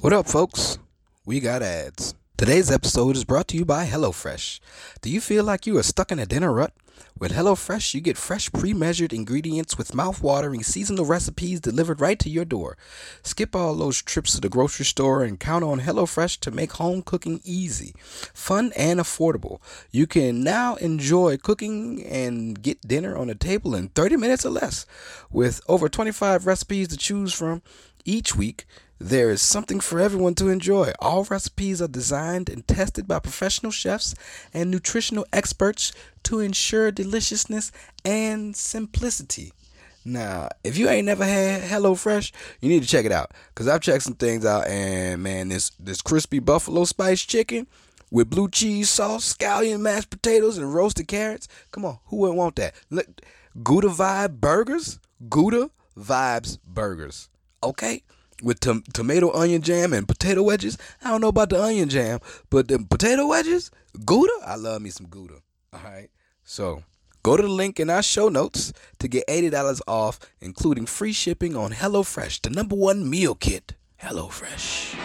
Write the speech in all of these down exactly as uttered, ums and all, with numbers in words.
What up, folks? We got ads. Today's episode is brought to you by HelloFresh. Do you feel like you are stuck in a dinner rut? With HelloFresh, you get fresh, pre-measured ingredients with mouth-watering seasonal recipes delivered right to your door. Skip all those trips to the grocery store and count on HelloFresh to make home cooking easy, fun, and affordable. You can now enjoy cooking and get dinner on the table in thirty minutes or less. With over twenty-five recipes to choose from each week, there is something for everyone to enjoy. All recipes are designed and tested by professional chefs and nutritional experts to ensure deliciousness and simplicity. Now, if you ain't never had HelloFresh, you need to check it out. Because I've checked some things out, and man, this, this crispy buffalo spice chicken with blue cheese sauce, scallion mashed potatoes, and roasted carrots. Come on, who wouldn't want that? Look, Gouda Vibe Burgers. Gouda Vibes Burgers. Okay? With tom- tomato onion jam and potato wedges. I don't know about the onion jam, but the potato wedges, Gouda, I love me some Gouda. All right, so go to the link in our show notes to get eighty dollars off, including free shipping on HelloFresh, the number one meal kit. HelloFresh.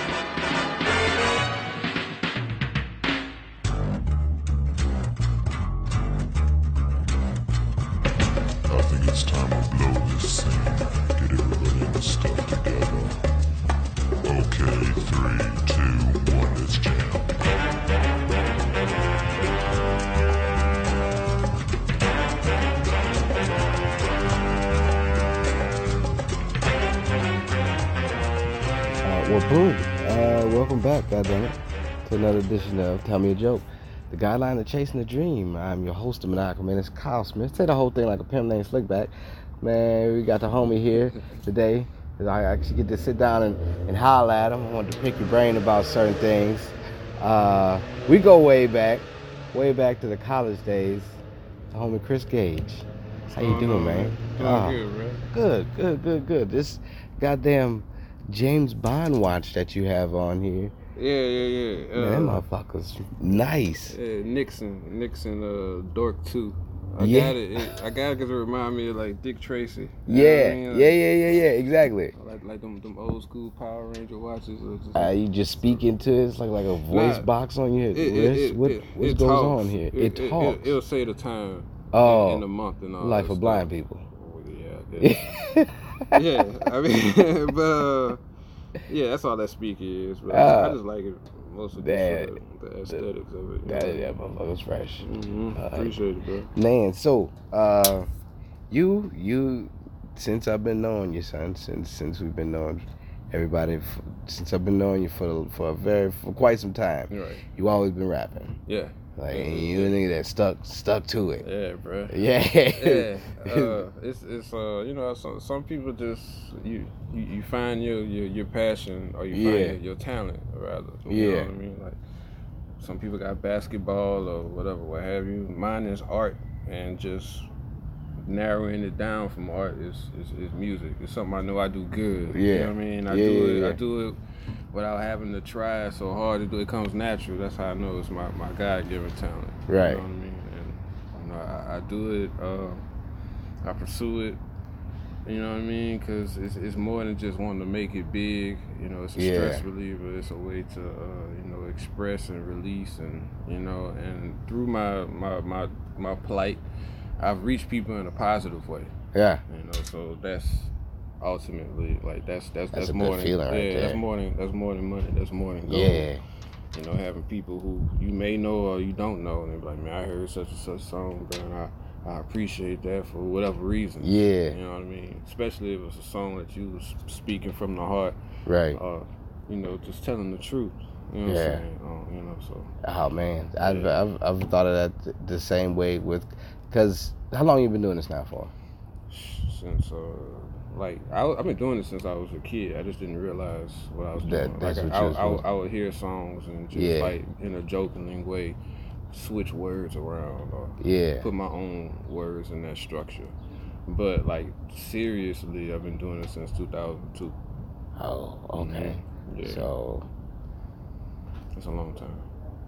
I think it's time to blow this scene. Get everybody in the stuff together. Okay, three, two, one, let's jam. Uh, well, boom. Uh, welcome back, goddammit, to another edition of Tell Me a Joke, the guideline of chasing the dream. I'm your host of Maniacal Man. It's Kyle Smith. Say the whole thing like a pimp named Slickback. Man, we got the homie here today. I actually get to sit down and, and holler at him. I want to pick your brain about certain things. Uh, we go way back, way back to the college days. The homie Chris Gage. How you doing, man? Doing Oh, good, bro. Good, good, good, good. This goddamn James Bond watch that you have on here. Yeah, yeah, yeah. Uh, Man, that motherfucker's nice. yeah, Nixon, Nixon, uh, Dork two. I Yeah. got it. it. I got it because it remind me of like Dick Tracy. You know Yeah, what I mean? Like, yeah, yeah, yeah, yeah, exactly. Like like them, them old school Power Ranger watches. Or just, Uh, you just speak into it. It's like like a voice Nah, box on your it, it, wrist. it, what it, what it goes talks. on here? It, It, talks. It, will say the time. Oh, in, in the month and all. like that for stuff. blind people. Oh, yeah, I guess. yeah, I mean, but uh, yeah, that's all that speak is. But Uh, I just like it mostly that- just for the, the aesthetics of it. you That, know? that motherfucker's fresh. Mm-hmm. Uh, Appreciate it, bro. Man, so uh, you you since I've been knowing you, son, since since we've been knowing everybody, f- since I've been knowing you for for a very for quite some time, You're right. you always been rapping. Yeah. Like Yeah, and yeah, you a nigga that stuck stuck to it. Yeah, bro. Yeah. Yeah. Uh, it's it's uh you know some some people just you you, you find your, your your passion or you find Yeah. your, your talent rather. You Yeah. know what I mean? Like some people got basketball or whatever, what have you. Mine is art and just narrowing it down from art is, is, is music. It's something I know I do good. You Yeah. know what I mean? I Yeah, do yeah, it yeah. I do it without having to try so hard to do it. It comes natural. That's how I know it's my, my God given talent. Right. You know what I mean? And you know, I, I do it, uh, I pursue it. You know what I mean? Because it's, it's more than just wanting to make it big. You know, it's a Yeah. stress reliever. It's a way to, uh, you know, express and release. And, you know, and through my, my, my, my plight, I've reached people in a positive way. Yeah. You know, so that's ultimately, like, that's, that's, That's that's, a good more than, feeling right yeah, there. that's more than, that's more than money. That's more than gold. Yeah. You know, having people who you may know or you don't know, and they're like, man, I heard such and such song, bro, and I, I appreciate that for whatever reason. Yeah. You know what I mean? Especially if it's a song that you was speaking from the heart, Right. uh, you know, just telling the truth. You know what Yeah. I'm saying? Um, you know, so. Oh man, I've, Yeah. I've I've thought of that th- the same way with, cause how long you been doing this now for? Since, uh, like, I, I've been doing this since I was a kid. I just didn't realize what I was That- doing. that's like, what I, you was I, I, doing. I would hear songs and just, Yeah. like, in a joking way, switch words around or Yeah. put my own words in that structure. But, like, seriously, I've been doing it since two thousand two. Oh, okay. Mhm. Yeah. So It's a long time.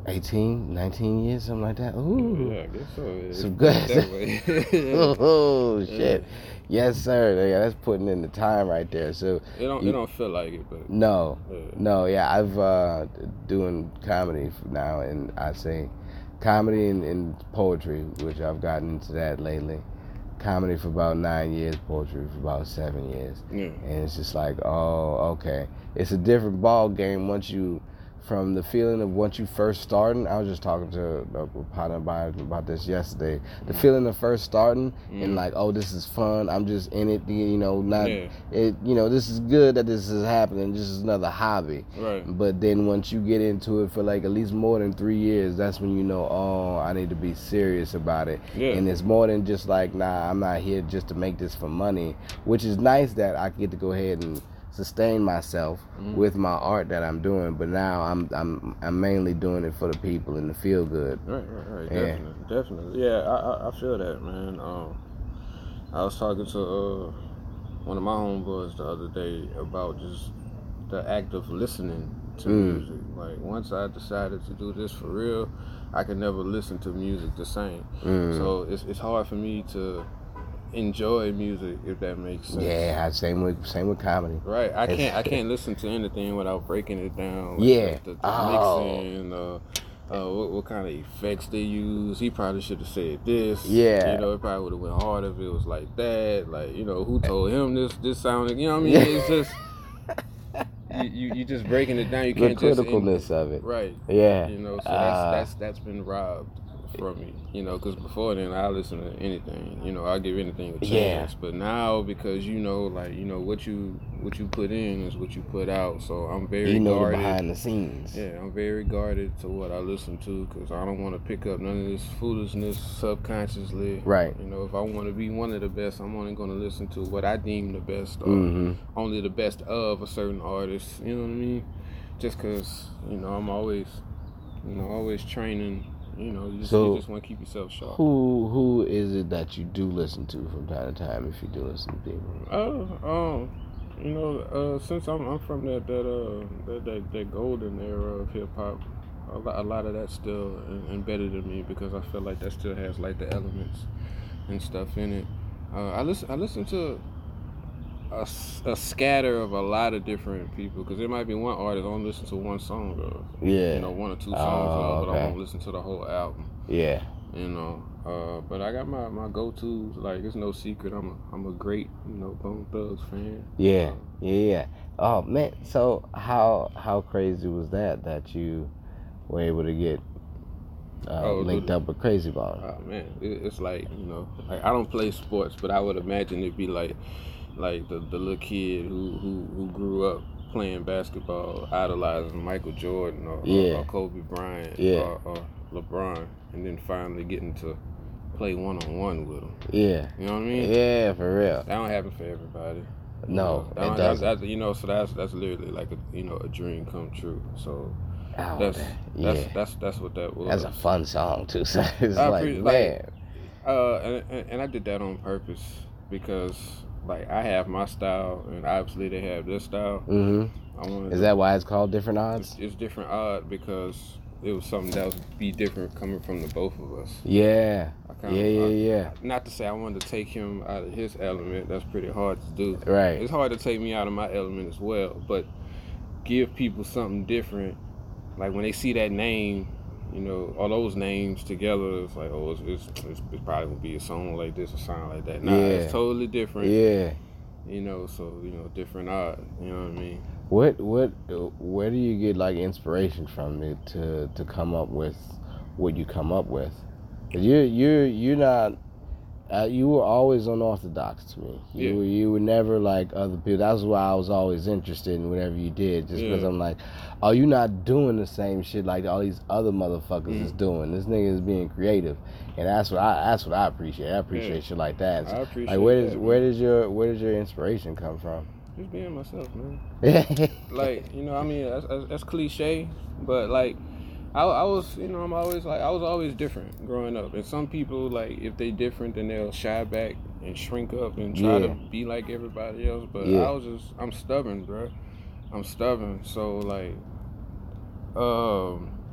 eighteen, nineteen years, something like that. Ooh. Yeah, I guess so. Yeah, Some it's good. that way. Oh shit. Yeah. Yes, sir. Yeah, that's putting in the time right there. So It don't you- it don't feel like it, but no, yeah. no, yeah, I've uh doing comedy now, and I say comedy and, and poetry, which I've gotten into that lately. Comedy for about nine years, poetry for about seven years, Yeah. and it's just like, oh, okay, it's a different ball game once you, from the feeling of once you first starting. I was just talking to a partner about about this yesterday. The feeling of first starting Mm. and like, oh, this is fun. I'm just in it, you know, not Yeah. it. You know, this is good that this is happening. This is another hobby. Right. But then once you get into it for like at least more than three years, that's when you know, oh, I need to be serious about it. Yeah. And it's more than just like, nah, I'm not here just to make this for money, which is nice that I get to go ahead and sustain myself Mhm. with my art that I'm doing. But now I'm I'm I'm mainly doing it for the people and to feel good. Right, right, right. Yeah. Definitely, definitely. Yeah, I, I, I feel that, man. Um, I was talking to uh, one of my homeboys the other day about just the act of listening to Mm. music. Like once I decided to do this for real, I could never listen to music the same. Mm. So it's it's hard for me to enjoy music, if that makes sense. Yeah, same with same with comedy. Right, I It's- can't I can't listen to anything without breaking it down. Like Yeah. the, the, the Oh. mixing, uh, uh, what, what kind of effects they use. He probably should have said this. Yeah. you know, it probably would have went harder if it was like that. Like, you know, who told him this this sounded? You know what I mean? Yeah. It's just you, you you just breaking it down. You The can't just end- criticalness of it. right. Yeah. You know, so Ah. that's that's that's been robbed from me, you know, because before then I listen to anything, you know, I give anything a Yeah. chance. But now, because you know, like you know, what you what you put in is what you put out. So I'm very You know the guarded. behind the scenes. Yeah, I'm very guarded to what I listen to because I don't want to pick up none of this foolishness subconsciously. Right. You know, if I want to be one of the best, I'm only going to listen to what I deem the best, or Mm-hmm. only the best of a certain artist. You know what I mean? Just because, you know, I'm always, you know, always training. You know, you just, So- you just want to keep yourself sharp. Who who is it that you do listen to from time to time, if you do listen to people? Oh, um, you know, uh, since I'm I'm from that that uh that that, that golden era of hip hop, a lot, a lot of that's still in, embedded in me because I feel like that still has like the elements and stuff in it. Uh, I listen I listen to a, s- a scatter of a lot of different people because there might be one artist I only listen to one song of, Yeah. you know, one or two songs Oh, of, but I okay. won't listen to the whole album. Yeah. You know, uh, but I got my, my go-tos. Like, it's no secret. I'm a I'm a great, you know, Bone Thugs fan. Yeah. Yeah. Yeah. Oh man. So how how crazy was that that you were able to get uh, Oh, linked the- up with Crazy Ball? Oh man, it, it's like, you know, like I don't play sports, but I would imagine it'd be like like the, the little kid who, who who grew up playing basketball, idolizing Michael Jordan or, Yeah. or, or Kobe Bryant Yeah. or, or LeBron, and then finally getting to play one on one with him. Yeah. You know what I mean? Yeah, for real. That don't happen for everybody. No, That it don't- doesn't. That's, that's, you know, so that's that's literally like a you know a dream come true. So Oh, that's that- that's, yeah. that's that's what that was. That's a fun song too. So it's I like, appreciate- man. like, Uh, and, and and I did that on purpose because like I have my style and obviously they have their style. hmm I wanted Is to- that why it's called Different Odds? it's, it's different odd because it was something that would be different coming from the both of us. Yeah. I Yeah, kinda- yeah, I- yeah. Not to say I wanted to take him out of his element. That's pretty hard to do. Right. It's hard to take me out of my element as well, but give people something different. Like when they see that name, you know, all those names together, it's like, oh, it's, it's, it's, it's probably gonna be a song like this or sound like that. Nah, Yeah. it's totally different. Yeah. You know, so you know, different art. You know what I mean? What what where do you get like inspiration from to to, to come up with what you come up with? 'Cause you you you're not uh, you were always unorthodox to me. You Yeah. were you were never like other people. That's why I was always interested in whatever you did, just because Yeah. I'm like, oh, you're not doing the same shit like all these other motherfuckers Mm. is doing. This nigga is being creative, and that's what I that's what I appreciate. I appreciate Yeah. shit like that. I appreciate like where does that, where man. does your where does your inspiration come from? Just being myself, man. yeah. Like, you know, I mean, that's, that's, that's cliche, but like, I, I was, you know, I'm always like, I was always different growing up. And some people, like, if they different, then they'll shy back and shrink up and try Yeah. to be like everybody else. But Yeah. I was just, I'm stubborn, bro. I'm stubborn. So, like, um,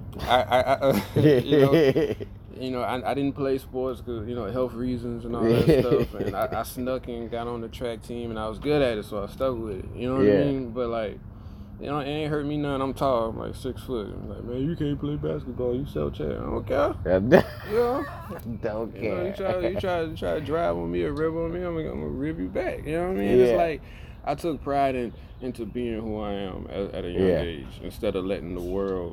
I, I, I uh, you know, you know, I, I didn't play sports because, you know, health reasons and all that stuff. And I, I snuck in, got on the track team, and I was good at it, so I stuck with it. You know what Yeah. I mean? But, like, you know, it ain't hurt me none. I'm tall. I'm like six foot. I'm like, man, you can't play basketball. You sell chair. I don't care. You know? Don't You know, care. you try, you try, you try to drive on me or rib on me, I'm gonna, I'm gonna rib you back. You know what I mean? Yeah. It's like I took pride in into being who I am at, at a young Yeah. age, instead of letting the world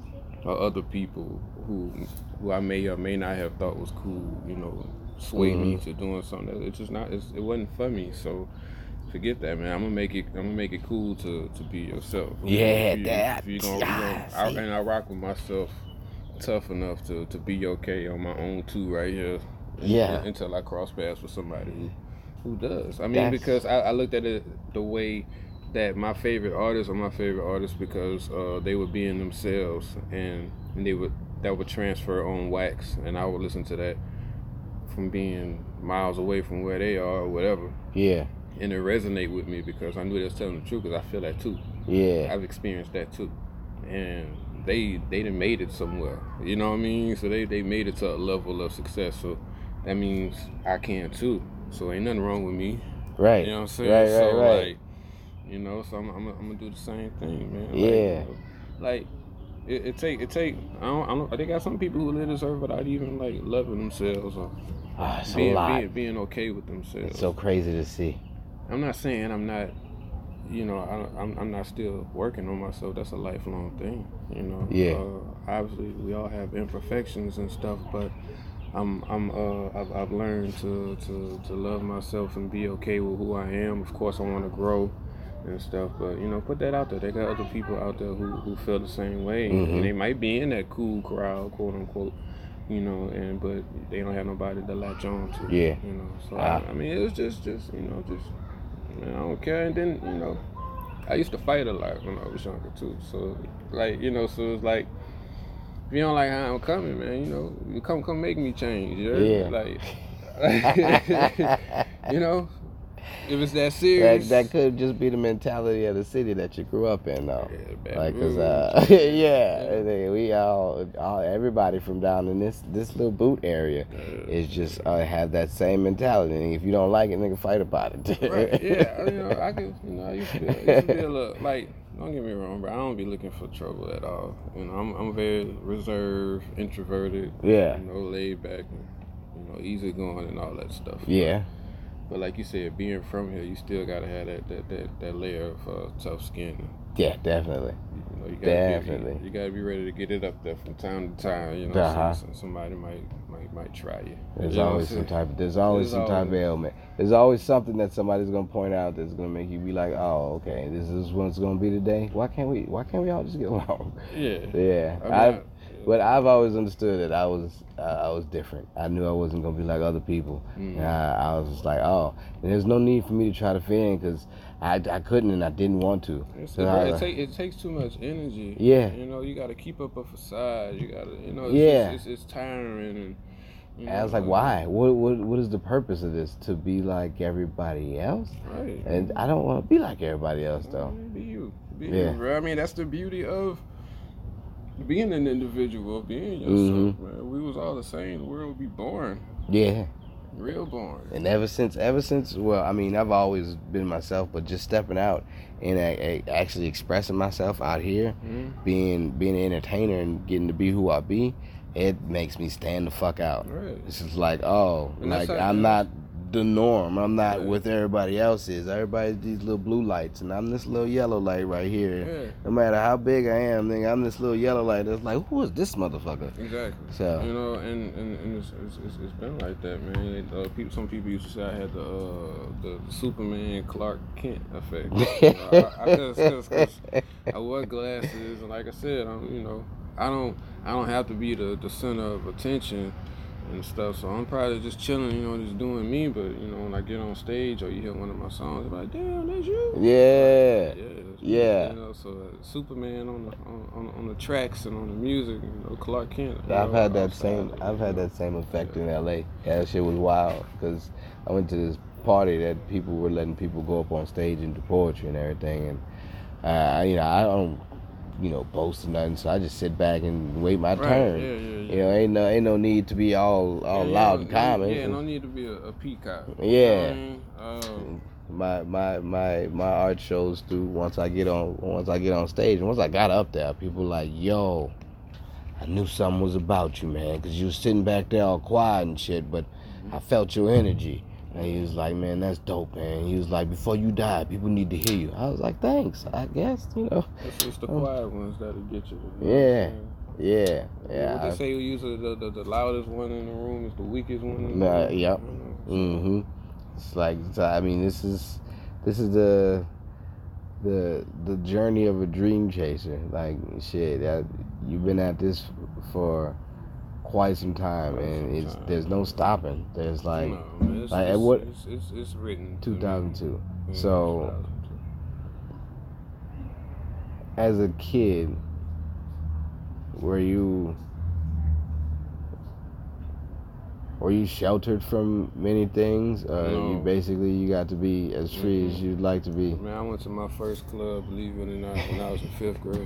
or other people who who I may or may not have thought was cool, you know, sway me Mhm. to doing something that it's just not. It's, it wasn't for me. So forget that, man. I'm gonna make it. I'm gonna make it cool to, to be yourself. Yeah, if you, that- If you gonna, you yeah, gonna I, see. and I rock with myself tough enough to, to be okay on my own too, right here. Yeah. Until I cross paths with somebody who who does. I mean, That's- because I, I looked at it the way that my favorite artists are my favorite artists because uh, they were being themselves, and, and they would that would transfer on wax, and I would listen to that from being miles away from where they are or whatever, Yeah. and it resonate with me because I knew they was telling the truth, because I feel that too. Yeah. I've experienced that too, and they they done made it somewhere. You know what I mean? So they they made it to a level of success. So that means I can too. So ain't nothing wrong with me. Right. You know what I'm saying? Right, so right, right. like, you know, so I'm I'm, I'm gonna do the same thing, man. Like, Yeah. you know, like it, it take it take. I don't I don't. They got some people who live this earth without even like loving themselves or Ah, it's a being, lot. being being okay with themselves. It's so crazy to see. I'm not saying I'm not, you know, I, I'm I'm not still working on myself. That's a lifelong thing, you know. Yeah. Uh, obviously, we all have imperfections and stuff, but I'm I'm uh I've, I've learned to, to to love myself and be okay with who I am. Of course, I want to grow and stuff, but you know, put that out there. They got other people out there who, who feel the same way, Mhm. and they might be in that cool crowd, quote unquote. You know, and but they don't have nobody to latch on to. Yeah. You know, so Ah. I, I mean, it was just just you know just. Man, I don't care. And then, you know, I used to fight a lot when I was younger too. So, like, you know, so it's like, if you don't like how I'm coming, man, you know, you come, come make me change. You know? Yeah. Like, you know, if it's that That, serious. that could just be the mentality of the city that you grew up in, though. Yeah, bad Like, cause mood. uh, yeah, they- we all, all, everybody from down in this this little boot area is just uh, have that same mentality. And if you don't like it, nigga, fight about it. Right, yeah, you know, I could, you know, I used to be, I used to be a little, like, don't get me wrong, bro, I don't be looking for trouble at all. You know, I'm, I'm very reserved, introverted, Yeah. you know, laid back, and, you know, easygoing and all that stuff. Yeah. But like you said, being from here, you still gotta have that that, that, that layer of uh, tough skin. Yeah, definitely. You know, you gotta Definitely. Be, you gotta be ready to get it up there from time to time. You know, Uh-huh. so, so somebody might might might try you. There's You know what always I'm some saying? type. There's always There's some type of always- ailment. There's always something that somebody's gonna point out that's gonna make you be like, oh, okay, this is what it's gonna be today. Why can't we? Why can't we all just get along? Yeah. Yeah. I mean, I've, I- but I've always understood that I was uh, I was different. I knew I wasn't gonna be like other people. Mm. And I, I was just like, oh, and there's no need for me to try to fit in because I, I couldn't and I didn't want to. It's, So bro, I- it, take, it takes too much energy. Yeah. You know, you got to keep up a facade. You got to, you know, it's, Yeah. it's, it's, it's tiring. And, you And I was know, like, why? What, what what is the purpose of this? To be like everybody else? Right. And I don't want to be like everybody else though. Man, be you. Be Yeah. you, bro. I mean, that's the beauty of being an individual, being yourself, Mhm. man. We was all the same. The world would be boring. Yeah. Real boring. And ever since, ever since, well, I mean, I've always been myself, but just stepping out and a, a, actually expressing myself out here, Mhm. being being an entertainer and getting to be who I be, it makes me stand the fuck out. Right. It's just like, oh, And that's like how- I'm not the norm. I'm not Yeah. what everybody else is. Everybody's these little blue lights, and I'm this little yellow light right here. Yeah. No matter how big I am, nigga, I'm this little yellow light. That's like, who is this motherfucker? Exactly. So- you know, and, and, and it's, it's, it's, it's been like that, man. Uh, people, some people used to say I had the uh, the Superman Clark Kent effect. You know, I, I, cause, cause, cause I wear glasses, and like I said, I'm, you know, I don't I don't have to be the, the center of attention and stuff. So I'm probably just chilling, you know, just doing me. But you know, when I get on stage or you hear one of my songs, I'm like, damn, that's you. Yeah. Yeah, that's me, Yeah. You know, so uh, Superman on the on, on, on the tracks and on the music, you know, Clark Kent. you I've know, had that outside same. of it, I've you had know. that same effect in L A. Yeah, that shit was wild because I went to this party that people were letting people go up on stage and do poetry and everything, and uh, you know I don't you know, boast or nothing. So I just sit back and wait my Right, turn. yeah, yeah, yeah. You know, ain't no ain't no need to be all all Yeah, loud yeah, and calm. Yeah, no need to be a, a peacock. Yeah. You know what I mean? Um, my my my my art shows through once I get on once I get on stage, and once I got up there, people like, yo, I knew something was about you, man, because you was sitting back there all quiet and shit, but I felt your energy. And he was like, man, that's dope, man. He was like, before you die, people need to hear you. I was like, thanks, I guess, you know. it's, it's the Um, quiet ones that'll get you. You know Yeah. what I'm saying? Yeah, yeah. What they I- say usually the, the, the loudest one in the room is the weakest one in the Nah, room. yep. You know, so- Mm-hmm. It's like, so, I mean, this is this is the the the journey of a dream chaser. Like, shit, that, you've been at this for quite some time, Quite and some it's time. there's no stopping. There's like no, man, it's, like, it's, at what- it's, it's, it's written. to me. two thousand two. Yeah, So, two thousand two. as a kid, were you were you sheltered from many things? Uh, You No. basically you got to be as free as Mhm. you'd like to be. Man, I went to my first club, believe it or not, when I was in fifth grade.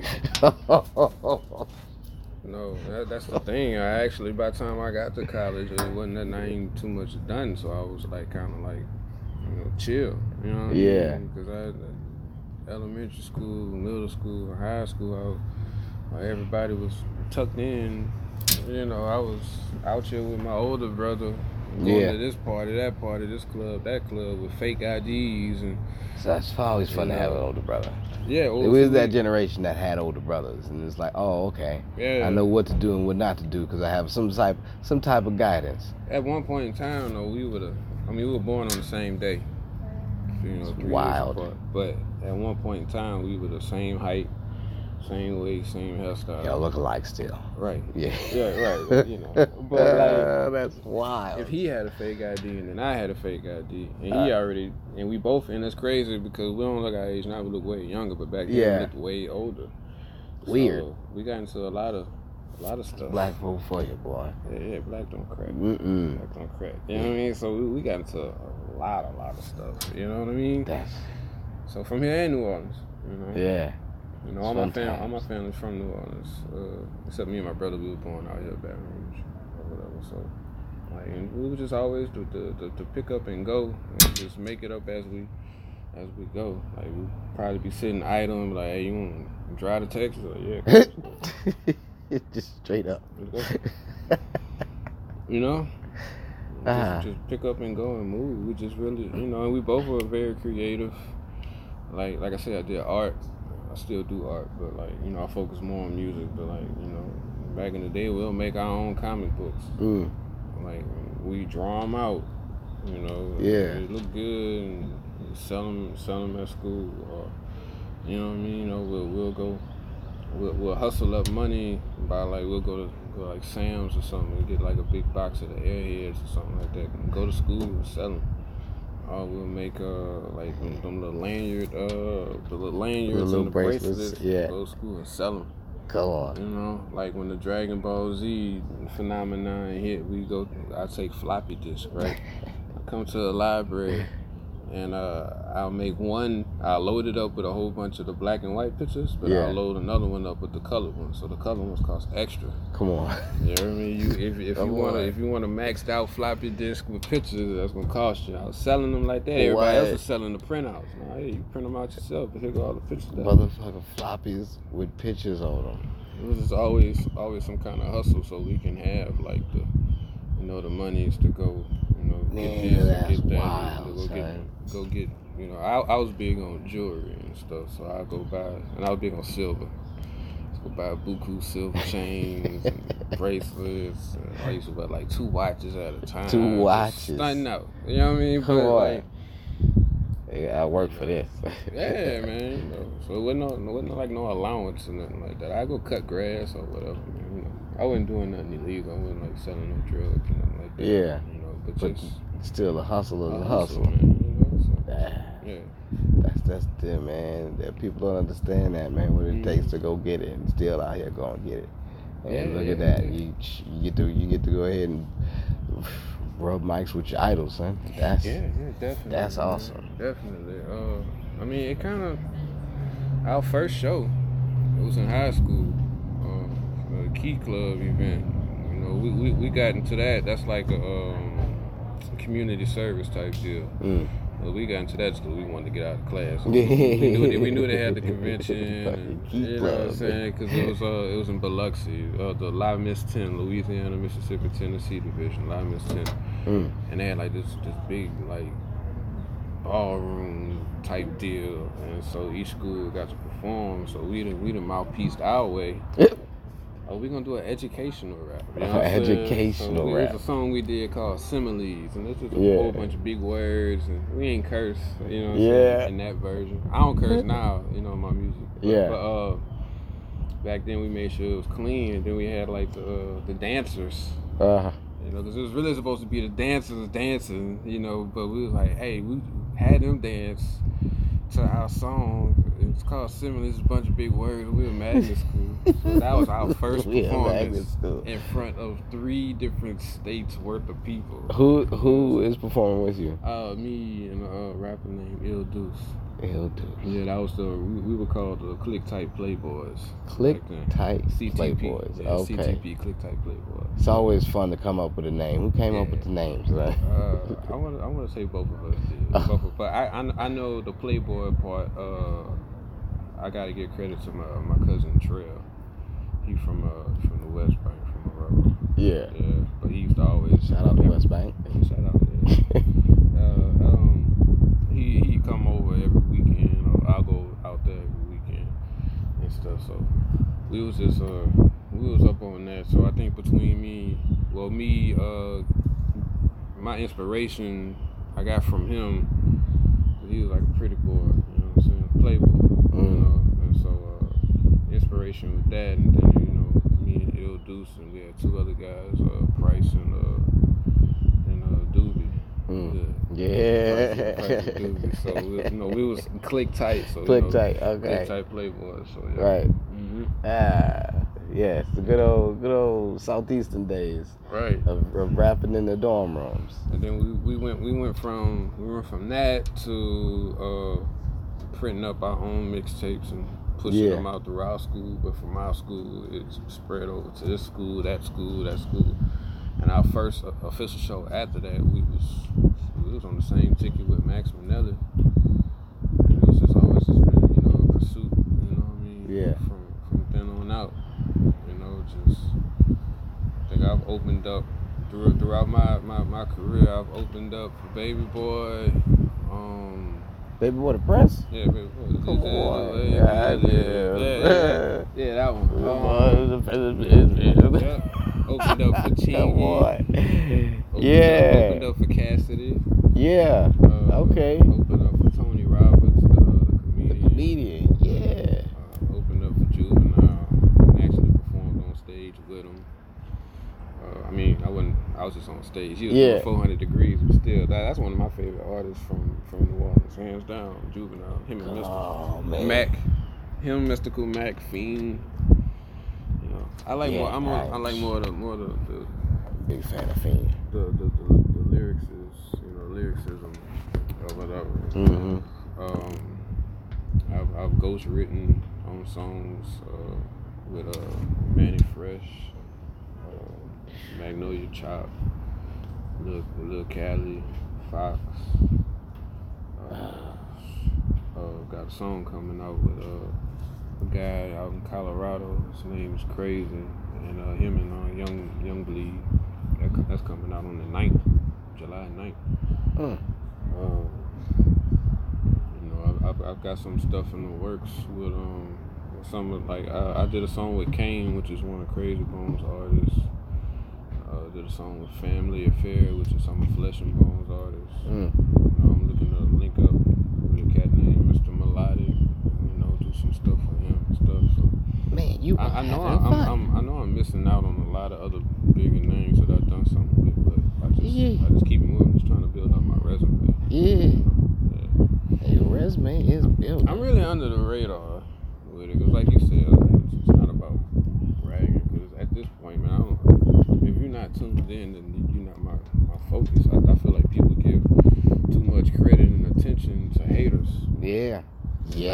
No, that, that's the thing. I actually, by the time I got to college, it wasn't that I ain't too much done, so I was like kind of like, you know, chill. You know what Yeah. I mean? Because I had uh, elementary school, middle school, high school, I, was- everybody was tucked in. You know, I was out here with my older brother, going Yeah. to this party, that party, this club, that club with fake I Ds and So that's always fun to have an older brother. yeah. It well, was see, that we- generation that had older brothers, and it's like, oh, okay, Yeah. I know what to do and what not to do because I have some type some type of guidance. At one point in time, though, we were the, I mean, we were born on the same day. You know, three years wild. apart. But at one point in time, we were the same height, same weight, same hairstyle. Y'all look alike still. Right. Yeah. Yeah, right. You know, but like, that's wild. if he had a fake I D and then I had a fake I D, and he Uh, already, and we both, and it's crazy because we don't look our age now. We look way younger, but back then Yeah. we looked way older. Weird. So we got into a lot of, a lot of stuff. Black folk for you, boy. Yeah, yeah, black don't crack. Mm-mm. Black don't crack. You know what I mean? So we, we got into a lot, a lot of stuff. You know what I mean? That's So from here in New Orleans, you know. yeah. You know, all Fun my fam, all times. my family's from New Orleans, uh, except me and my brother. We were born out here, Baton Rouge, or whatever. So, like, and we were just always to, to, to, to pick up and go, and just make it up as we as we go. Like we probably be sitting idle and be like, "Hey, you want to drive to Texas?" Like, yeah, cool. Just straight up. Let's go. You know, just, Ah. just pick up and go and move. We just really, you know, and we both were very creative. Like, like I said, I did art. I still do art, but like, you know, I focus more on music. But like, you know, back in the day, we'll make our own comic books. Mm. Like, we draw them out. You know, Yeah. They look good, and sell them, sell them at school, or you know what I mean. You know, we'll we'll go, we'll, we'll hustle up money by like we'll go to go like Sam's or something and get like a big box of the Airheads or something like that. And go to school and sell them. Or we'll make uh like them, them little lanyard uh the little lanyards little and the bracelets, bracelets. yeah. Go to school and sell them. Go on. You know, like when the Dragon Ball Z phenomenon hit, we go. I take floppy disk, right? I come to the library, and uh, I'll make one. I'll load it up with a whole bunch of the black and white pictures, but Yeah. I'll load another one up with the colored ones. So the colored ones cost extra. Come on. You know what I mean? You if, if Come you want on. to if you want a maxed out floppy disk with pictures, that's gonna cost you. I was selling them like that. Everybody What? else is selling the printouts. Now, hey, you print them out yourself, but here go all the pictures. There. Motherfucking floppies with pictures on them. It was just always, always some kind of hustle, so we can have like the, you know, the monies to go, you know, get Man, this that's and get that, wild, and go son. get, go get, you know, I, I was big on jewelry and stuff, so I go buy, and I was big on silver. Let's go buy buku silver chains and bracelets. And I used to buy like two watches at a time. Two just watches. Stunting out, you know what I mean? Come But, on. like, Yeah, I work for this. yeah, man. You know, so it wasn't, no, it wasn't like no allowance or nothing like that. I go cut grass or whatever. Man, you know, I wasn't doing nothing illegal. I wasn't like selling no drugs or nothing like that. Yeah. You know, but, But just still, a hustle is a a hustle. man. You know, so, Ah, yeah. That's that's the man. That people don't understand that, man. What it Mhm. takes to go get it, and still out here going get it. And Yeah, look at yeah, that. yeah. You you get to you get to go ahead and rub mics with your idols, son. That's Yeah, yeah, definitely. that's man. awesome. Definitely. Uh, I mean, it kind of our first show was in high school. Uh, a Key Club event. You know, we, we, we got into that. That's like a um, community service type deal. Mm. Well, we got into that school. We wanted to get out of class. we, knew they, we knew they had the convention. And, you know what I'm saying? Because it was uh, it was in Biloxi, uh, the Live Miss ten, Louisiana, Mississippi, Tennessee division, Live Miss ten, Mm. and they had like this this big like ballroom type deal, and so each school got to perform. So we the we the mouthpiece our way. Oh, we gonna do an educational rap. You know what I'm Educational so we, rap. There's a song we did called Similes, and this is a Yeah. whole bunch of big words, and we ain't curse, you know what I'm Yeah. saying, in that version. I don't curse now, you know, in my music. But, Yeah. But uh, back then we made sure it was clean, and then we had like the uh, the dancers. Uh, You know, because it was really supposed to be the dancers dancing, you know, but we was like, hey, we had them dance to our song. It's called Similar. It's a bunch of big words. We were magnet school. So that was our first We were magnet performance school. in front of three different states worth of people. who who is performing with you? Uh, me and a uh, rapper named Il Deuce. He'll do. Yeah, that was the, we, we were called the Click Type Playboys. Click back then. Tight C T P. Playboys. Yeah, Okay. C T P, Click Type Playboys. It's always fun to come up with a name. Who came up Yeah. with the names, right? Uh, I want to I want to say both of us did. Oh. Both of, but I, I I know the Playboy part. Uh, I got to give credit to my my cousin Trail. He from uh from the West Bank, from Aurora. Yeah. Yeah, but he used to always Shout out to West Bank. Shout out. Yeah. uh, um, he he come over every weekend, or I'll go out there every weekend and stuff. So we was just uh we was up on that. So I think between me, well me uh my inspiration I got from him. He was like a pretty boy, you know what I'm saying, playboy, you Mm. know. And so uh, inspiration with that, and then you know me and Il Deuce, and we had two other guys, uh, Price and uh and uh Doobie. Mm. Yeah. Yeah. Price and Doobie. So we, you know we was click tight. So Click you know, tight, okay. Click tight playboys. So yeah. Right. hmm Ah, yes, the good old, good old southeastern days Right. of, of rapping in the dorm rooms. And then we, we went we went from we went from that to uh, printing up our own mixtapes and pushing Yeah. them out through our school. But from our school, it's spread over to this school, that school, that school. And our first uh, official show after that, we was we was on the same ticket with Max Minnelli. And it was just always just been, you know, a pursuit. You know what I mean? Yeah. From from then on out, you know, just I think I've opened up. Through- Throughout my, my, my career, I've opened up for Baby Boy. Um, Baby Boy the Prince? yeah, Baby Boy. Come yeah, on. yeah, God yeah, damn. yeah, yeah, yeah, that one. Um, Come yeah. Opened up for Chingy. on. Opened Yeah. Up, opened up for Cassidy. Yeah. Uh, Okay. Opened up for Tony Roberts, the, uh, the The comedian. comedian. Yeah. Uh, opened up for Juvenile. And actually performed on stage with him. Uh, I mean, I wasn't. I was just on stage. He was Yeah. doing four hundred degrees, but still, that, that's one of my favorite artists from from New Orleans, hands down. Juvenile, him and Mister Oh, man. Mac, him, Mystical Mac, Fiend. You know, I like Yeah, more. I'm more, I nice. like more of the more of the the, Big fan of Fiend. the, the, the, the lyrics is, you know, lyricism or whatever. Mhm. Um, I've, I've ghost written on songs uh, with uh, Manny Fresh, uh, Magnolia Chop, Lil, Lil Cali, Fox. Uh, uh, got a song coming out with uh, a guy out in Colorado. His name is Crazy, and uh, him and uh, Young Young Bleed. That, co- that's coming out on the ninth, July ninth. Mm. Um, you know, I've, I've, I've got some stuff in the works with um some of, like I, I did a song with Kane, which is one of Crazy Bones artists. Uh, did a song with Family Affair, which is some of Flesh and Bones artists. Mm. You know, I'm looking to link up with a cat named Mister Melodic. You know, do some stuff for him and stuff. So Man, you I, I know having I'm, fun. I'm I know I'm missing out on a lot of other bigger names that I've done something with, but I just Yeah. I just keep moving, just trying to build up my resume. Yeah. Yeah. Your resume is built. I'm really under the radar with it, cause like you said, like, it's not about bragging. Cause at this point, man, I don't, if you're not tuned in, then you're not my, my focus. I, I feel like people give too much credit and attention to haters. Yeah. And Yeah. I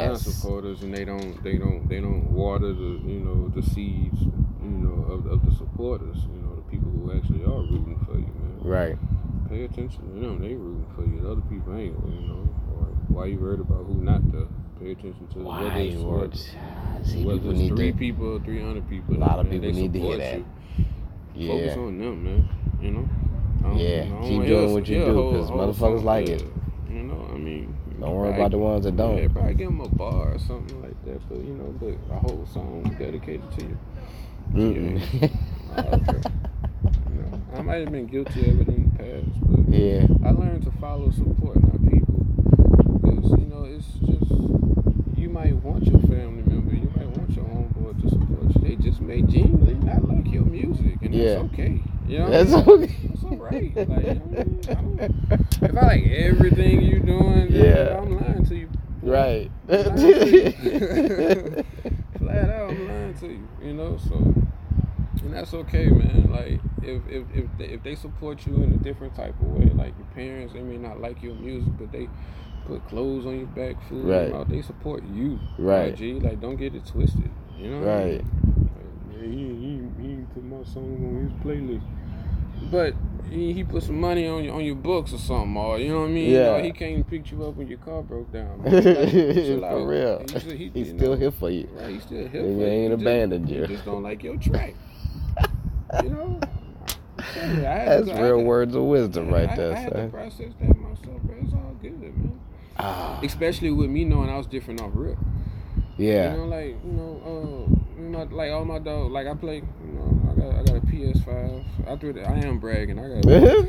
Yes. non-supporters, and they don't they don't they don't water the you know the seeds you know of, of the supporters. You know, the people who actually are rooting for you, man. Right. Pay attention to them. They rooting for you. The other people ain't. You know. Or why you worried about who not to? Pay attention to Why whether it's, you whether, would- See, whether people it's need three to. people or three hundred people. A lot of man, people they need to hear support that. you. Focus Yeah. on them, man. You know. I don't- Yeah. you know, I don't Keep wanna doing hear- what you hear a do, whole- 'cause whole motherfuckers song, like yeah. it. You know, I mean. Don't worry probably- about the ones that don't. Yeah, probably give them a bar or something like that, but you know, but a whole song dedicated to you. Mm-mm. Oh, okay. You know, I might have been guilty of it in the past, but Yeah. I learned to follow support, not people, because you know it's just you might want your family member, you might want your homeboy to support you. They just may genuinely not like your music, and Yeah. that's okay. You know, That's what I mean? okay. That's all right. Like, you know what I mean? I don't, if I like everything you doing, then Yeah. I'm lying to you. Right. I'm lying to you. Flat out, I'm lying to you. You know, so. And that's okay, man. Like, if if if they, if they support you in a different type of way, like your parents, they may not like your music, but they put clothes on your back, food in Right. your mouth. They support you, Right. Like, G, like don't get it twisted. You know, what I mean? Right. Like, yeah, he he he ain't put my song on his playlist, but he, he put some money on your on your books or something, or you know what I mean? Yeah. Or he came and picked you up when your car broke down. Man. Like, chill out. For real. He's, he, He's you still know, here for you. Right, he's still here. He for you. ain't He just- abandoned you. He just don't like your track. You know, I had That's to, I had real to- words of wisdom right I, there, I had to son. process that myself, bro. It's all good, man. Ah, Especially with me knowing I was different off rip. yeah. You know, like you know, uh, you know, like all my dogs. Like I play, you know, I got I got a P S five. I threw it. I am bragging. I got. I got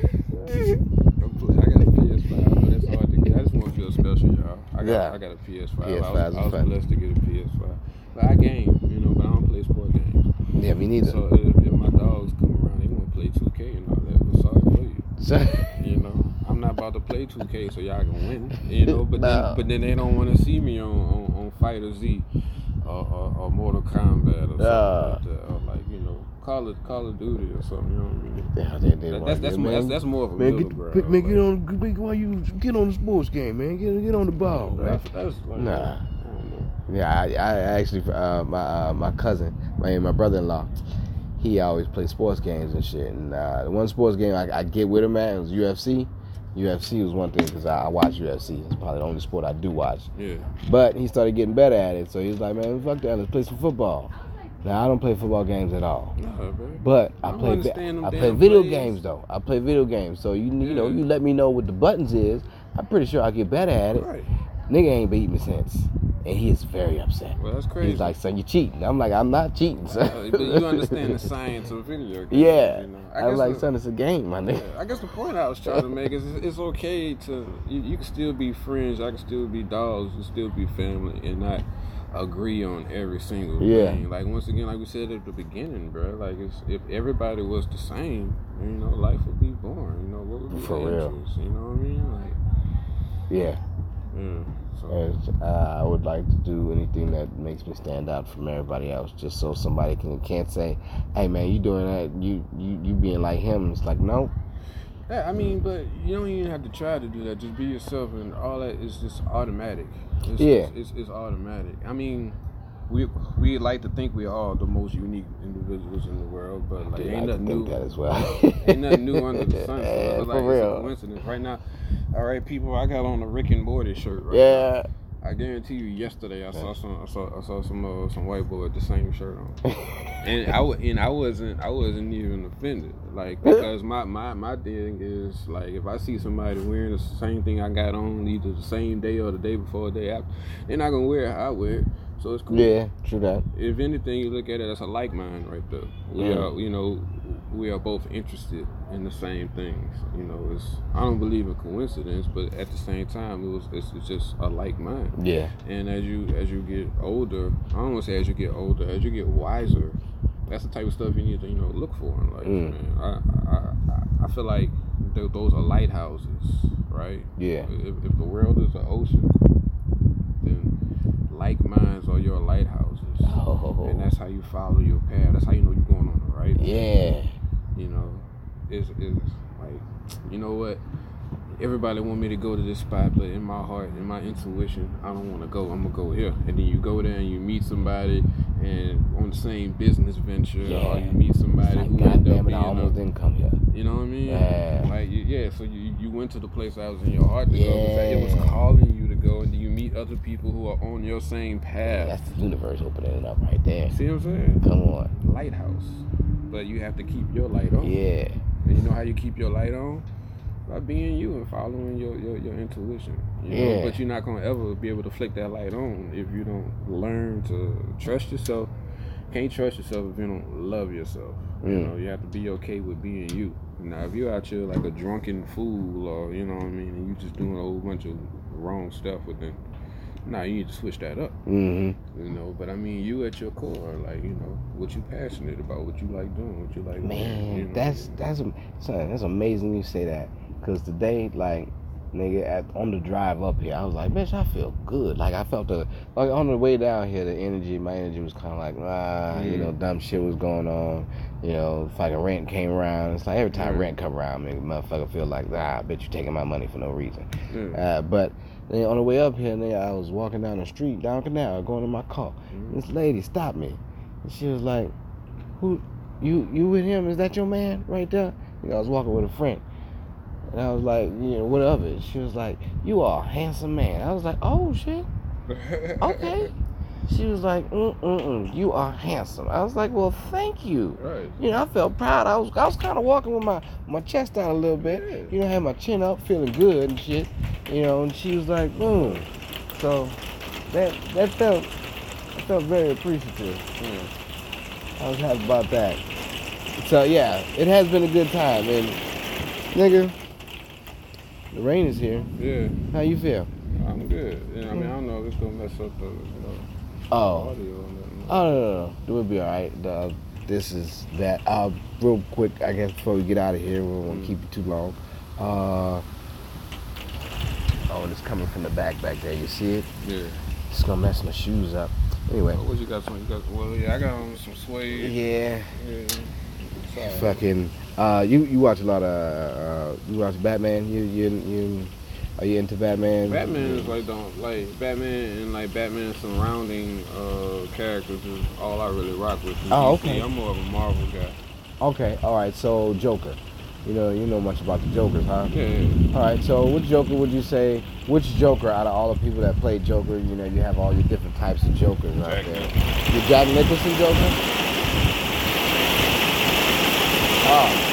a P S five, but it's hard to get. I just want to feel special, y'all. I got Yeah. I got a P S five. P S I fives was, are I was fun. blessed to get a P S five. But I game, you know, but I don't play sport games. Yeah, me neither. So if, if my dogs come around, they want to play two K and all that. But sorry for you. So- You know, I'm not about to play two K so y'all can win. You know, but No. then but then they don't want to see me on, on, on Fighter Z or, or, or Mortal Kombat or something Nah. like that, or like you know Call of Call of Duty or something. You know what I mean? Yeah, they, they That, want that's that's, you, more, man. that's that's more of a Man, middle get, ground. man, man, get like, on, get, why you get on the sports game, man? Get, get on the ball, man. that's, that's like, Nah. I don't know. Yeah, I, I actually, uh, my uh, my cousin, my my brother-in-law, he always plays sports games and shit. And uh, the one sports game I, I get with him at was U F C. U F C was one thing because I, I watch U F C. It's probably the only sport I do watch. Yeah. But he started getting better at it, so he was like, man, fuck that, let's play some football. Now I don't play football games at all. Nah, man. But I I don't play understand them I play damn video plays. games though. I play video games. So you you know Yeah. you let me know what the buttons is. I'm pretty sure I get better at it. Right. Nigga ain't beat me since, and he is very upset. Well, that's crazy. He's like, son, you cheating. I'm like, I'm not cheating, son. Uh, but you understand the science of video games. Yeah. You know? I was guess like, the- son, it's a game, my nigga. Yeah, I guess the point I was trying to make is it's, it's okay to you, you can still be friends, I can still be dogs, you can still be family, and not agree on every single Yeah. thing. Like once again, like we said at the beginning, bro. Like it's, if everybody was the same, you know, life would be boring. You know, what would be For the real. interest? You know what I mean? Like, Yeah. yeah. So And, uh, I would like to do anything that makes me stand out from everybody else, just so somebody can can't say, "Hey, man, you doing that? You you you being like him?" It's like, no. yeah, I mean, but you don't even have to try to do that. Just be yourself, and all that is just automatic. It's, Yeah. it's, it's, it's automatic. I mean, we we like to think we're all the most unique individuals in the world, but like I ain't like to nothing think new. that as well. Ain't nothing new under the sun. So Yeah, it's like for it's a real. coincidence. Right now, all right, people, I got on a Rick and Morty shirt. Right Yeah. now. I guarantee you, yesterday I saw some, I saw, I saw some, uh, some white boy with the same shirt on, and I w- and I wasn't, I wasn't even offended, like because my, my, my thing is like if I see somebody wearing the same thing I got on, either the same day or the day before, or the day after, they're not gonna wear it how I wear it, so it's cool. Yeah, true that. If anything, you look at it as a like mind right there. We Mm. are, you know, we are both interested in the same things. You know, it's I don't believe in coincidence, but at the same time, it was it's, it's just a like mind. Yeah. And as you as you get older, I don't want to say as you get older, as you get wiser, that's the type of stuff you need to you know look for in life. Mm. Man, I, I I I feel like th- those are lighthouses, right? Yeah. If, if the world is an ocean, then like minds are your lighthouses. Oh. And that's how you follow your path. That's how you know you're going on the right path. Yeah. You know, it's, it's like, you know what? everybody want me to go to this spot, but in my heart, in my intuition, I don't want to go. I'm gonna go here. And then you go there and you meet somebody and on the same business venture, Yeah. or you meet somebody Like, who God end up damn it, being I almost a, didn't come here. you know what I mean? Yeah. Like you, yeah. So you you went to the place that was in your heart to go. Because it Yeah. was calling you to go, and then you meet other people who are on your same path. That's the universe opening it up right there. See what I'm saying? Come on. Lighthouse. But you have to keep your light on. Yeah. And you know how you keep your light on? By being you and following your, your, your intuition. You know? Yeah. But you're not going to ever be able to flick that light on if you don't learn to trust yourself. Can't trust yourself if you don't love yourself. You Mm. know, you have to be okay with being you. Now, if you're out here like a drunken fool or, you know what I mean, and you just doing a whole bunch of wrong stuff with them, nah, you need to switch that up. Mm-hmm. You know, but I mean, you at your core, like, you know, what you passionate about, what you like doing, what you like Man, doing, you know? that's that's son, that's amazing you say that. Cause today, like, nigga, at, on the drive up here, I was like, bitch, I feel good. Like, I felt the like on the way down here, the energy, my energy was kind of like, ah, Mm. you know, dumb shit was going on. You know, fucking rent came around. It's like every time Mm. rent come around, nigga, motherfucker feel like, ah, I bet you taking my money for no reason. Yeah. Uh, but then on the way up here, nigga, I was walking down the street, down Canal, going in my car. Mm. This lady stopped me, and she was like, "Who, you, you with him? Is that your man right there?" You know, I was walking with a friend, and I was like, you know, what of it? She was like, "You are a handsome man." I was like, "Oh shit, okay." She was like, mm mm mm, "You are handsome." I was like, "Well, thank you." Right. You know, I felt proud. I was I was kind of walking with my, my chest down a little bit. Yeah. You know, I had my chin up, feeling good and shit. You know, and she was like, boom. So that that felt I felt very appreciative. Mm. I was happy about that. So yeah, it has been a good time. And nigga, the rain is here. Yeah, How you feel? I'm good. Yeah, I mean, I don't know if it's gonna mess up the, you know, Oh. audio or nothing. Oh, no, no, no. We'll be all right. The, this is that. Uh, real quick, I guess, before we get out of here, we won't want to keep it too long. Uh, oh, and it's coming from the back back there. You see it? Yeah. It's going to mess my shoes up. Anyway. Oh, what you got? Some, you got? Well, yeah, I got on some suede. Yeah. Yeah. Sorry. Fucking. Uh, you, you watch a lot of. Uh, you watch Batman? You, you, you, are you into Batman? Batman is like don't like Batman and like Batman surrounding uh, characters is all I really rock with. from Oh, D C. okay. I'm more of a Marvel guy. Okay, all right. So Joker. You know, you know much about the Jokers, huh? Yeah. All right, so which Joker would you say, which Joker out of all the people that play Joker, you know, you have all your different types of Jokers out Jack there. Nicholson. The Jack Nicholson Joker? Oh.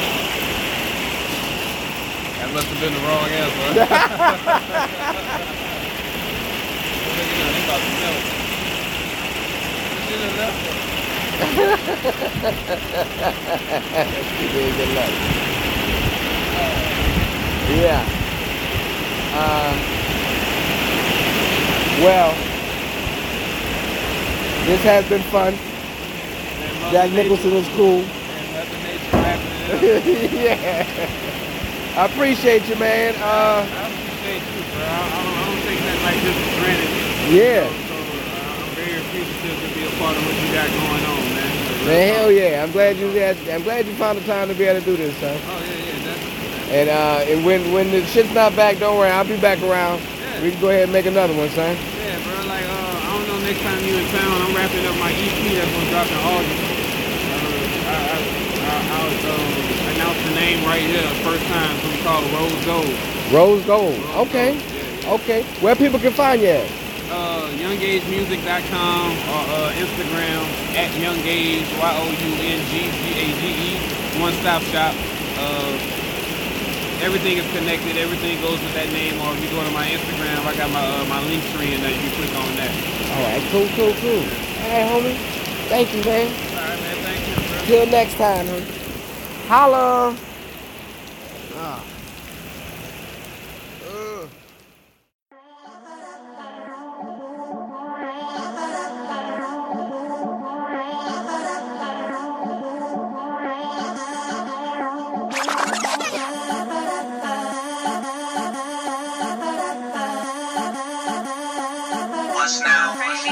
That must have been the wrong answer. You did good luck. Yeah. Uh, well, this has been fun. Jack Nicholson was cool. Yeah. I appreciate you, man. Uh, I appreciate you, bro. I don't, I don't take that like this for granted. yeah. So uh, I'm very appreciative to be a part of what you got going on, man. Man, hell yeah. I'm glad you had, I'm glad you found the time to be able to do this, son. Oh yeah, yeah, definitely. And uh, and when when the shit's not back, don't worry, I'll be back around. Yeah. We can go ahead and make another one, son. Yeah, bro. Like, uh, I don't know. Next time you in town, I'm wrapping up my E P that's gonna drop in August. Uh, I, I, I, I'll uh, announce the name right here, first time. So we call it Rose Gold. Rose Gold. Rose Okay. Gold, yeah. Okay. Where people can find you at? Uh, young gauge music dot com or uh, Instagram at younggauge, Y O U N G G A G E, one stop shop. Uh, everything is connected, everything goes with that name, or if you go to my Instagram, I got my uh, my link tree and uh, you can click on that. All right. Cool, cool, cool. All right, homie. Thank you, man. Alright, man, thank you, bro. Till next time, homie. Holla. Ah. Ugh. What's now?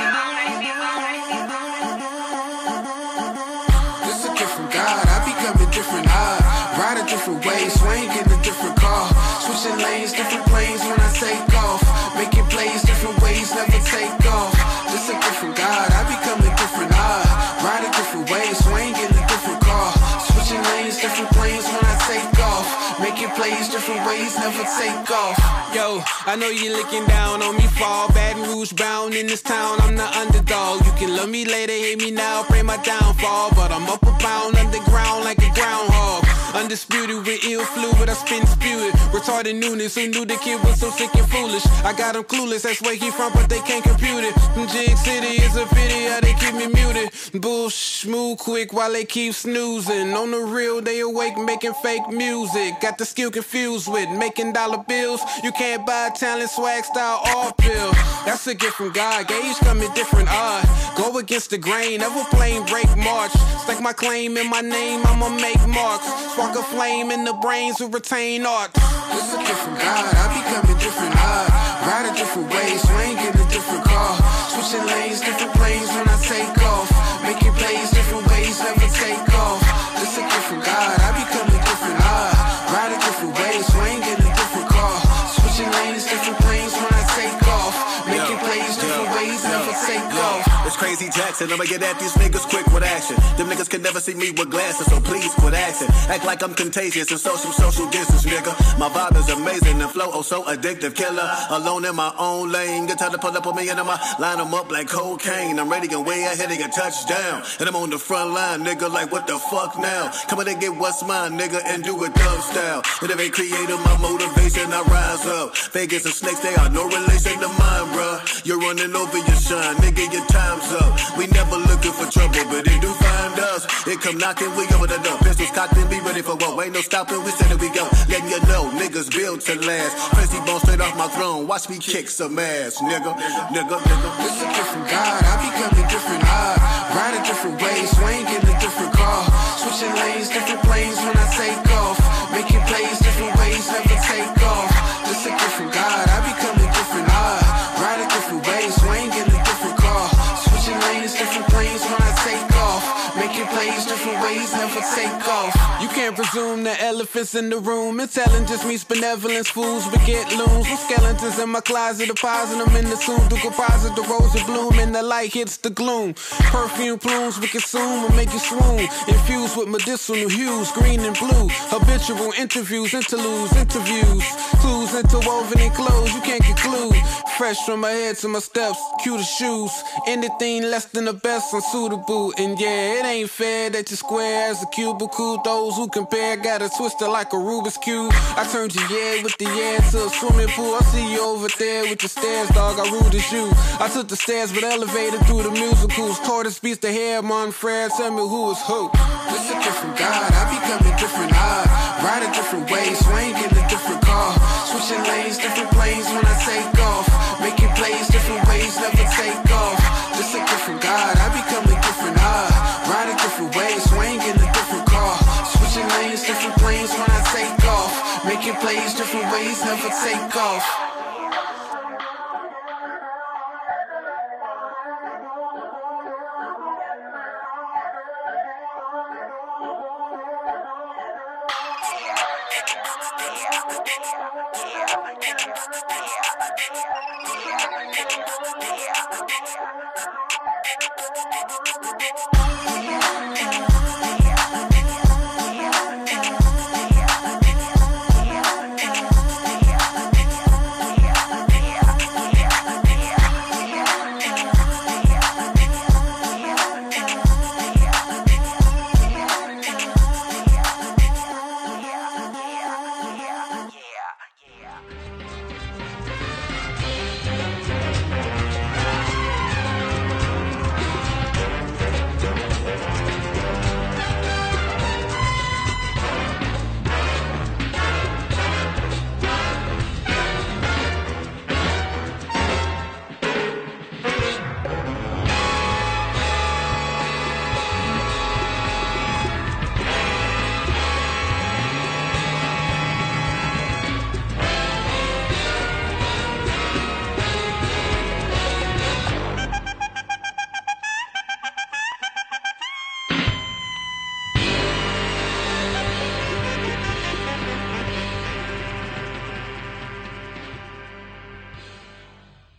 This a gift from God. I be coming different. I ride a different way, swing in a different car, switching Switching lanes, different planes when I take off. Making plays different ways, never take off. Just a different God, I become a different I. Ride a different way, swing in a different car. Switching lanes, different planes when I take off. Making plays different ways, never take off. Yo, I know you looking down on me, fall. Baton Rouge bound in this town, I'm the underdog. You can love me later, hate me now, pray my downfall. But I'm up a pound underground like a groundhog. Undisputed with ill fluid, I spin spewed. Retarded newness, who knew the kid was so sick and foolish? I got him clueless, that's where he from, but they can't compute it. From Jig City is a pity, how they keep me muted. Bullsh, move quick while they keep snoozing. On the real, they awake making fake music. Got the skill confused with making dollar bills. You can't buy talent, swag, style, or pill. That's a gift from God, gauge coming different odd. Go against the grain, never plain break march. Stake my claim in my name, I'ma make marks. Spark a flame in the brains who retain art. It's a gift from God, I become a different I. Ride a different way, swing in a different car. Switching lanes, different planes when I take off. Making plays different ways, never take off. It's a gift from God, I become a different I. Ride a different way, swing in a different car. Switching lanes, different planes when I take off. Making plays different ways, never take off. It's Crazy Jackson, I'ma get at these niggas quick with action. Them niggas can never see me with glasses, so please quit acting. Act like I'm contagious and social, social distance, nigga. My vibe is amazing and flow, oh so addictive, killer. Alone in my own lane, get time to pull up on me and I'ma line them up like cocaine. I'm ready and way ahead of a touchdown. And I'm on the front line, nigga, like what the fuck now? Come on and get what's mine, nigga, and do it dub style. And if they created my motivation, I rise up. Vegas and snakes, they are no relation to mine, bruh. You're running over your shine, nigga, your time's up. We never looking for trouble, but they do find us. It come knocking, we over the door. Pistols cocked and be ready for war. Ain't no stopping, we said it, we go. Letting you know, niggas built to last. Crazy bone straight off my throne. Watch me kick some ass, nigga, nigga, nigga. It's a gift from God, I become a different I. Ride a different way, swing in a different car. Switching lanes, different planes when I take off. Making plays different ways, never take off. It's a gift from God, I become a different I. Ride a different way, swing in a different car. Switching lanes, different planes when I take off. Making plays different ways, never take off. You can't presume the elephants in the room. Intelligence just means benevolence. Fools beget loons with skeletons in my closet. Deposit them in the soon to composite. The rose of bloom and the light hits the gloom. Perfume plumes we consume and make you swoon. Infused with medicinal hues, green and blue. Habitual interviews, interludes, interviews. Clues interwoven in clothes you can't conclude. Fresh from my head to my steps, cue the shoes. Anything less than the best, unsuitable. And yeah, it ain't fair that you're square as a cubicle. Those who compare got it twisted like a Rubik's Cube. I turned your yeah with the yeah to a swimming pool. I see you over there with your stairs, dog. I rude as you. I took the stairs but elevated through the musicals. Tortoise beats the hair, mon frere. Tell me who is who. It's a gift from God, I become a different I. Ride a different way, swing in a different car. Switching lanes, different planes when I take off. Making plays different ways, never take off. It's a gift from God, I become a different I. Ride a different way, swing in a different car. Switching lanes, different planes when I take off. Making plays different ways, never take off. Yeah.